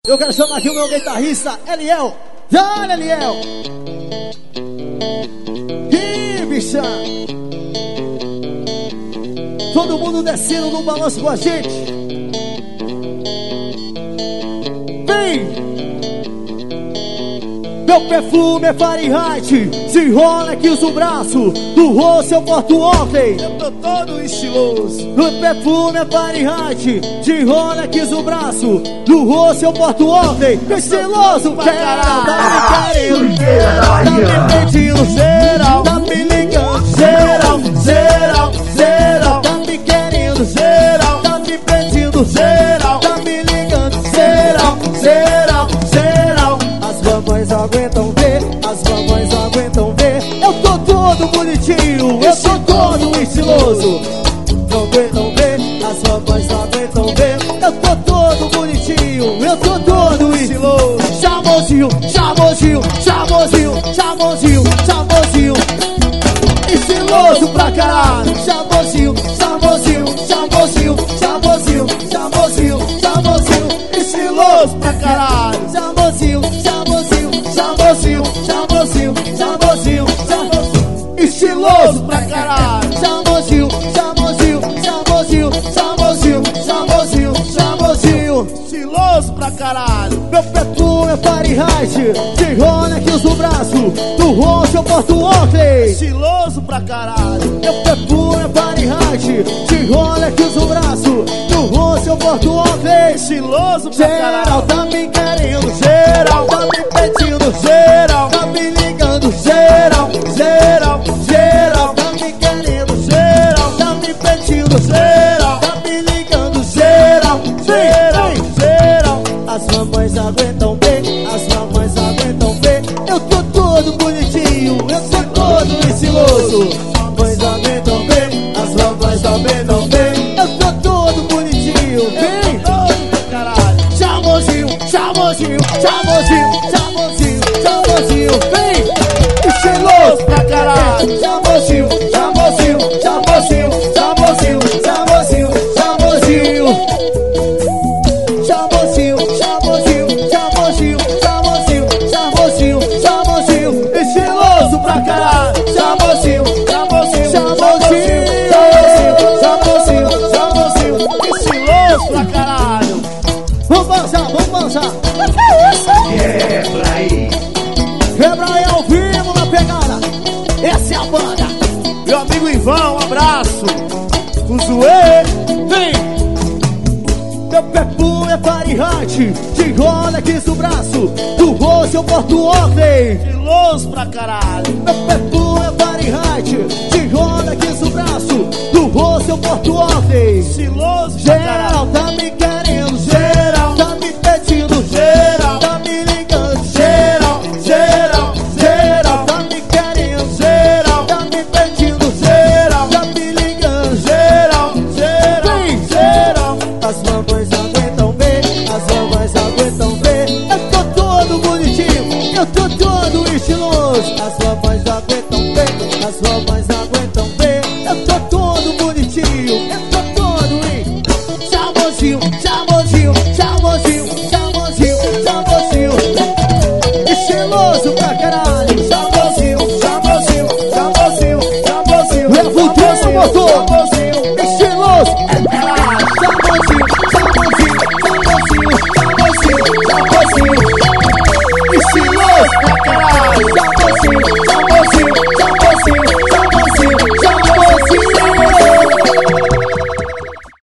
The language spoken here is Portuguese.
Eu quero chamar aqui o meu guitarrista, Eliel. Olha, Eliel. Ih, bichão. Todo mundo descendo no balanço com a gente. Vem. Meu perfume é Fahrenheit. Se enrola aqui o braço. Do rosto eu porto ontem. Eu tô todo estiloso. Meu perfume é Fahrenheit. Se enrola aqui o braço. Do rosto eu porto ontem. Estiloso pra caralho. Tá me querendo. Tá me pedindo geral. Tá me ligando geral. Geral, geral. Tá me querendo geral. Tá me pedindo geral. Tá me ligando geral. Geral, geral. As mamães aguentam ver. As mamães aguentam ver. Eu tô todo bonitinho. Eu tô todo estiloso. Não aguentam ver. As mamães aguentam ver. Eu tô todo bonitinho. Eu tô todo estiloso. Chamozinho, chamozinho, chamozinho, chamozinho, chamozinho. Estiloso pra caralho. Chamozinho, chamozinho, chamozinho, chamozinho, chamozinho, chamozinho. Estiloso pra caralho. Chamozinho, chamozinho, chamozinho, chamozinho, chamozinho, chamozinho. Estiloso pra caralho. Chamozinho, chamozinho, chamozinho, chamozinho, chamozinho, chamozinho. Estiloso pra caralho. Meu perfume é Fahrenheit. Se rola aqui os braços. Do rosto eu porto ontem. Estiloso pra caralho. Meu perfume é Fahrenheit. Se rola aqui os braços. Do rosto eu porto ontem. Estiloso pra Geral caralho. tá me querendo. Geral tá me pedindo. Geral tá me ligando. Geral, geral, geral tá me querendo. Geral tá me pedindo. Geral tá me ligando. Geral, geral, geral. As mamães aguentam bem. As mamães aguentam bem. Eu tô todo bonitinho. Eu tô todo estiloso. As mamães aguentam bem. As mamães aguentam bem. Eu tô todo bonitinho. Vem. Chamozinho, chamozinho, chamozinho, chamozinho, chamozinho, vem! Estiloso pra caralho! Chamozinho, chamozinho, chamozinho, chamozinho, chamozinho, chamozinho. Chamozinho, chamozinho, chamozinho, chamozinho, chamozinho, chamozinho. Estiloso pra caralho! Chamozinho, chamozinho, chamozinho, chamozinho, chamozinho, estiloso pra caralho! Vamos dançar, vamos dançar. Quebra aí. Quebra aí ao vivo na pegada. Essa é a banda. Meu amigo Ivan, um abraço. O Zoê. Vem. Meu perfume é Fahrenheit. Se enrola aqui no braço. Do rosto eu porto ontem. Estiloso pra caralho. Meu perfume é Fahrenheit. Se enrola aqui no braço. Do rosto eu porto ontem. Estiloso pra Geral caralho. tá me querendo. Geral tá me pedindo. Geral tá me ligando. Geral, geral, geral tá me querendo. Geral tá me pedindo. Geral tá me ligando. Geral, geral, Vem. geral. As mamães aguentam ver. As mamães aguentam ver. Eu tô todo bonitinho. Eu tô todo estiloso. As mamães aguentam ver. As mamães aguentam ver. Eu tô todo bonitinho. Eu tô todo em chamozinho, chamozinho, chamozinho, chamozinho, chamozinho. Estiloso pra caralho. Chamozinho, chamozinho, chamozinho, chamozinho. Leva o trem, motor. Chamozinho. Estiloso é caralho. Chamozinho, chamozinho, chamozinho, chamozinho, chamozinho.